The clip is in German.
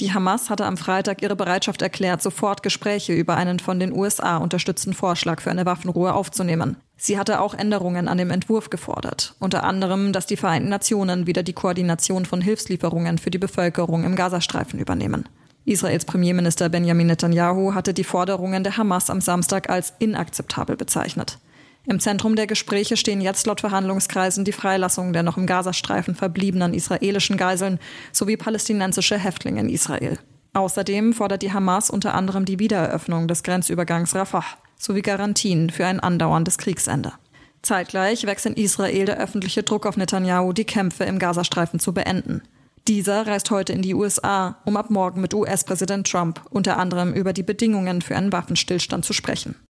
Die Hamas hatte am Freitag ihre Bereitschaft erklärt, sofort Gespräche über einen von den USA unterstützten Vorschlag für eine Waffenruhe aufzunehmen. Sie hatte auch Änderungen an dem Entwurf gefordert, unter anderem, dass die Vereinten Nationen wieder die Koordination von Hilfslieferungen für die Bevölkerung im Gazastreifen übernehmen. Israels Premierminister Benjamin Netanyahu hatte die Forderungen der Hamas am Samstag als inakzeptabel bezeichnet. Im Zentrum der Gespräche stehen jetzt laut Verhandlungskreisen die Freilassung der noch im Gazastreifen verbliebenen israelischen Geiseln sowie palästinensische Häftlinge in Israel. Außerdem fordert die Hamas unter anderem die Wiedereröffnung des Grenzübergangs Rafah sowie Garantien für ein andauerndes Kriegsende. Zeitgleich wächst in Israel der öffentliche Druck auf Netanyahu, die Kämpfe im Gazastreifen zu beenden. Dieser reist heute in die USA, um ab morgen mit US-Präsident Trump unter anderem über die Bedingungen für einen Waffenstillstand zu sprechen.